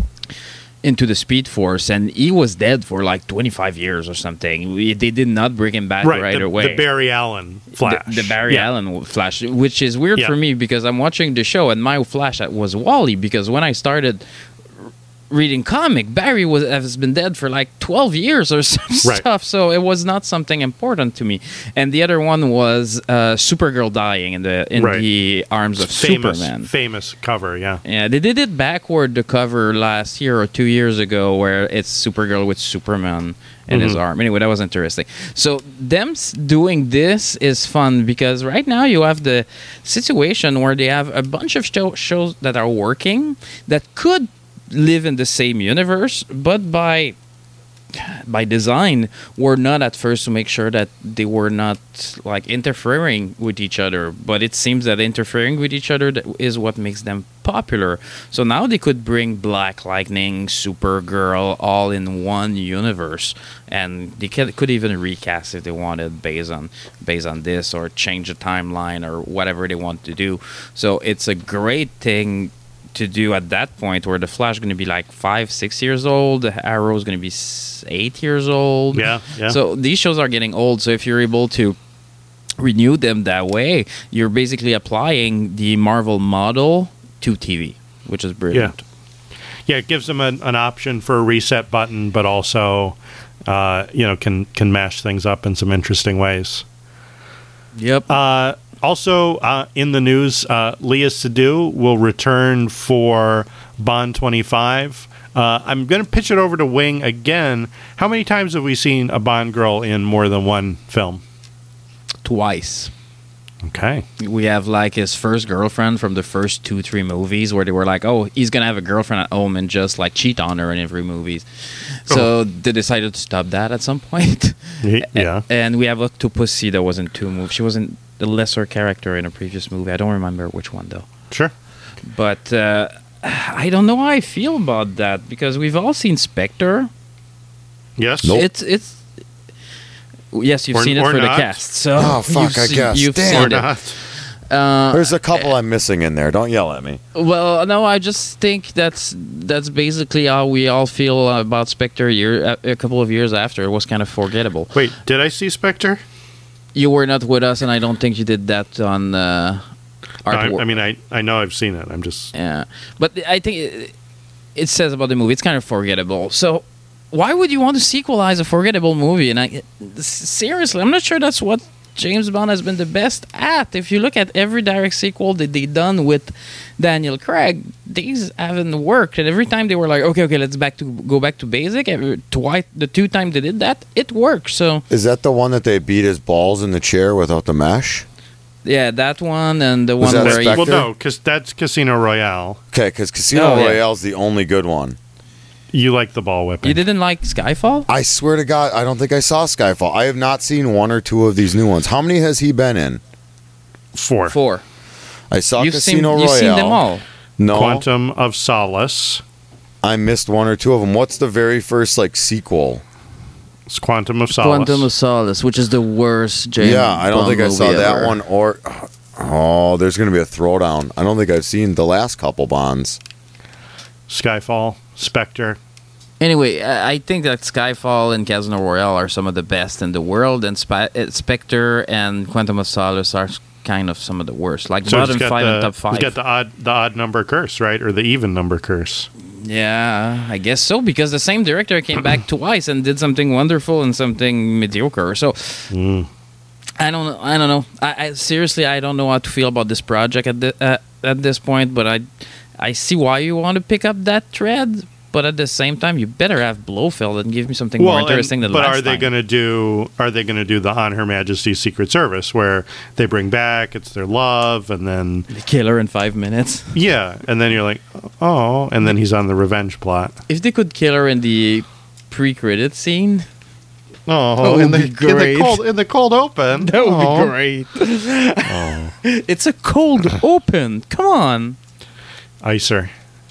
into the Speed Force, and he was dead for like twenty-five years or something. We, they did not bring him back right, Right, the, away. the Barry Allen Flash. The, the Barry Yeah. Allen Flash, which is weird Yeah. for me because I'm watching the show and my Flash was Wally, because when I started reading comic, Barry was has been dead for like twelve years or some Right. stuff, so it was not something important to me. And the other one was uh, Supergirl dying in the in Right. the arms of famous, Superman. famous cover, yeah. Yeah, they did it backward, the cover last year or two years ago, where it's Supergirl with Superman in his arm. Anyway, that was interesting. So them s- doing this is fun because right now you have the situation where they have a bunch of show- shows that are working that could live in the same universe, but by by design were not at first to make sure that they were not like interfering with each other, but it seems that interfering with each other that is what makes them popular. So now they could bring Black Lightning, Supergirl all in one universe, and they could, could even recast if they wanted based on based on this, or change the timeline or whatever they want to do. So it's a great thing to do at that point where the Flash is going to be like five, six years old, the Arrow is going to be s- eight years old. Yeah, yeah. So these shows are getting old. So if you're able to renew them that way, you're basically applying the Marvel model to T V, which is brilliant. Yeah, it gives them an, an option for a reset button, but also, uh, you know, can can mash things up in some interesting ways. Yep. Uh, also, uh, in the news, uh, Leah Sadu will return for Bond twenty-five. Uh, I'm going to pitch it over to Wing again. How many times have we seen a Bond girl in more than one film? Twice. Okay. We have like his first girlfriend from the first two, three movies where they were like, oh, he's going to have a girlfriend at home and just like cheat on her in every movie. So Oh. they decided to stop that at some point. Y- Yeah. And we have Octopussy that was in two movies. She was in the lesser character in a previous movie. I don't remember which one though. Sure. But uh, I don't know how I feel about that because we've all seen Spectre. Yes. Nope. It's it's yes, you've Or- seen it or for not. the cast. So Oh, fuck, you've I seen- guess. you've Damn. seen Or it. not. Uh, There's a couple I'm missing in there. Don't yell at me. Well, no, I just think that's that's basically how we all feel about Spectre. Year a couple of years after, it was kind of forgettable. Wait, did I see Spectre? You were not with us, and I don't think you did that on uh, No, I, artwork. I mean, I, I know I've seen it. I'm just. Yeah, but I think it, it says about the movie it's kind of forgettable. So why would you want to sequelize a forgettable movie? And I seriously, I'm not sure that's what James Bond has been the best at. If you look at every direct sequel that they done with Daniel Craig, these haven't worked. And every time they were like, okay, okay, let's back to go back to basic. Every, twice, the two times they did that, it worked. So Is that the one that they beat his balls in the chair without the mesh? yeah, that one and the Was one that where he, Spectre? Well, no, because that's Casino Royale. Okay, because Casino Oh, yeah. Royale's the only good one. You like the ball whipping. you didn't like Skyfall. I swear to God, I don't think I saw Skyfall. I have not seen one or two of these new ones. How many has he been in? Four. Four. I saw You've seen, Casino you've Royale. seen them all. No, Quantum of Solace. I missed one or two of them. What's the very first like sequel? It's Quantum of Solace. Quantum of Solace, which is the worst James yeah, I don't Bond think I saw movie that ever. one. Or oh, there's going to be a throwdown. I don't think I've seen the last couple Bonds. Skyfall. Spectre. Anyway, I I think that Skyfall and Casino Royale are some of the best in the world, and Spe- uh, Spectre and Quantum of Solace are s- kind of some of the worst. Like So bottom he's got five the, and top he's five. got the odd the odd number curse, right? Or the even number curse. Yeah, I guess so, because the same director came back twice and did something wonderful and something mediocre. So Mm. I don't know. I don't know. I, I seriously, I don't know how to feel about this project at the, uh, at this point. But I, I see why you want to pick up that thread. But at the same time, you better have Blofeld and give me something more and- interesting than but last are they time. going to do? Are they going to do the On Her Majesty's Secret Service, where they bring back it's their love, and then The killer in five minutes. yeah, and then you're like, oh, and then he's on the revenge plot. If they could kill her in the pre-credit scene, Oh, That would in the, be in great. the cold in the cold open. that would Oh. be great. It's a cold open. Come on. Icer.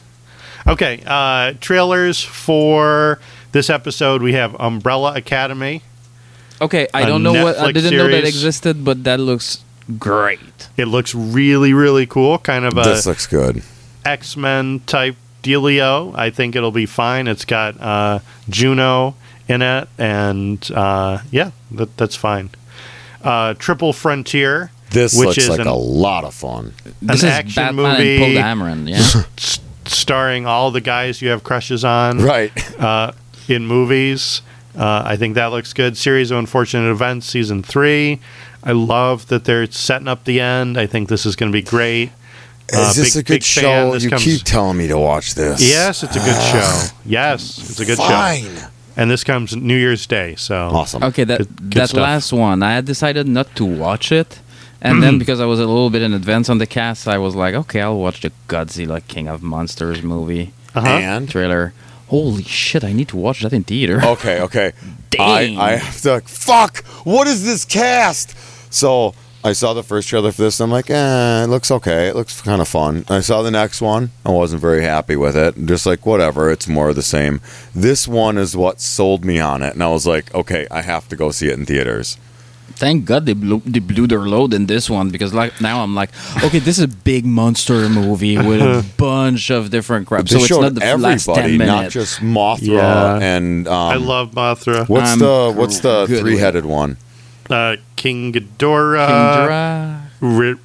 Okay, uh, trailers for this episode. We have Umbrella Academy. Okay, I A don't know what I Netflix didn't know that series. existed, but that looks great. It looks really, really cool. Kind of a This looks good. X-Men type dealio. I think it'll be fine. It's got uh, Juno in it, and uh, yeah, that, that's fine. Uh, Triple Frontier, This which looks is like an, a lot of fun. This is action Batman movie. and Poe Dameron, yeah. starring all the guys you have crushes on, Right. uh, in movies. Uh, I think that looks good. Series of Unfortunate Events, season three. I love that they're setting up the end. I think this is going to be great. Is Uh, this big- a good big fan. show? This You comes- keep telling me to watch this. Yes, it's a good show. Yes, it's a good Fine. show. And this comes New Year's Day, so Awesome. Okay, that Good- good that stuff. last one, I had decided not to watch it, and then because I was a little bit in advance on the cast, I was like, okay, I'll watch the Godzilla King of Monsters movie Uh-huh. And trailer. Holy shit, I need to watch that in theater. okay, okay. Dang. I, I have to. Fuck. What is this cast? So I saw the first trailer for this. And I'm like, eh, it looks okay. It looks kind of fun. I saw the next one. I wasn't very happy with it. Just like whatever. It's more of the same. This one is what sold me on it, and I was like, okay, I have to go see it in theaters. Thank God they blew, they blew their load in this one, because like now I'm like, okay, this is a big monster movie with a bunch of different crap. They So it's showed not the last everybody, ten not minutes. just Mothra Yeah. and. Um, I love Mothra. What's I'm the What's the good with three headed one? Uh, King Ghidorah, Kindra. R-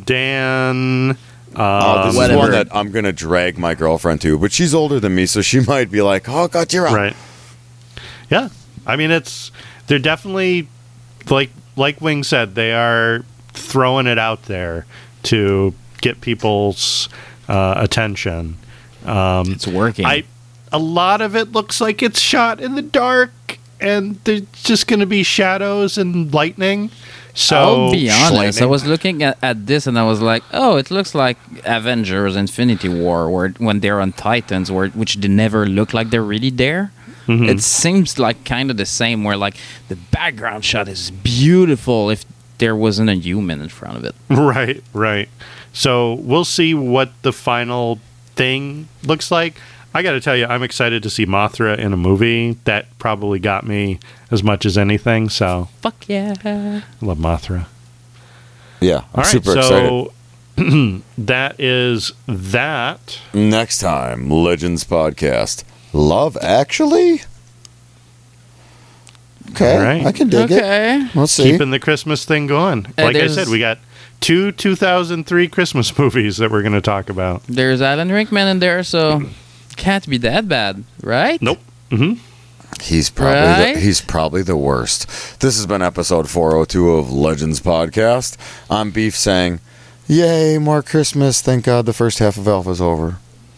Rodan. Oh, Uh, this whatever. is one that I'm gonna drag my girlfriend to, but she's older than me, so she might be like, "Oh, Godzilla." right. Yeah, I mean, it's they're definitely like like Wing said, they are throwing it out there to get people's uh, attention. Um, It's working. I a lot of it looks like it's shot in the dark, and there's just going to be shadows and lightning. So I'll be honest. I Schlaming. was looking at, at this and I was like, "Oh, it looks like Avengers: Infinity War, where when they're on Titans, where which they never look like they're really there." Mhm. It seems like kind of the same, where like the background shot is beautiful if there wasn't a human in front of it. Right, right. So we'll see what the final thing looks like. I got to tell you, I'm excited to see Mothra in a movie. That probably got me as much as anything. So Fuck yeah! I love Mothra. Yeah, I'm All right, super excited. so that is that. Next time, Legends Podcast. Love Actually? Okay, All right. I can dig it. Okay. Let's see. Keeping the Christmas thing going. Uh, Like I there's- said, we got two two thousand three Christmas movies that we're going to talk about. There's Alan Rickman in there, so can't be that bad, right? Nope. hmm He's probably Right? the, he's probably the worst. This has been episode four oh two of Legends Podcast. I'm Beef saying, "Yay, more Christmas! Thank God the first half of Alpha's over."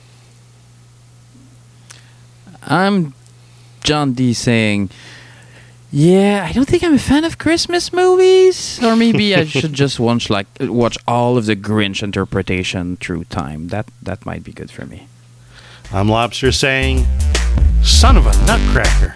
I'm John D saying, yeah, I don't think I'm a fan of Christmas movies. Or maybe I should just watch like watch all of the Grinch interpretation through time. That that might be good for me. I'm Lobster saying, son of a nutcracker.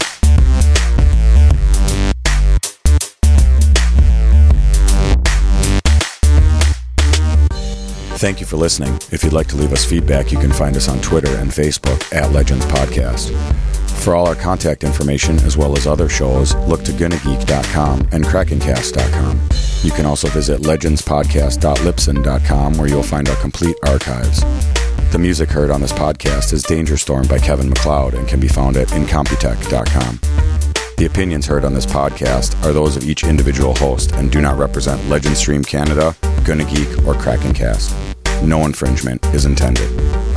Thank you for listening. If you'd like to leave us feedback, you can find us on Twitter and Facebook at Legends Podcast. For all our contact information, as well as other shows, look to gonna geek dot com and krakencast dot com. You can also visit legends podcast dot libsyn dot com, where you'll find our complete archives. The music heard on this podcast is Danger Storm by Kevin MacLeod and can be found at incompetech dot com. The opinions heard on this podcast are those of each individual host and do not represent Legend Stream Canada, Gonna Geek, or Krakencast. No infringement is intended.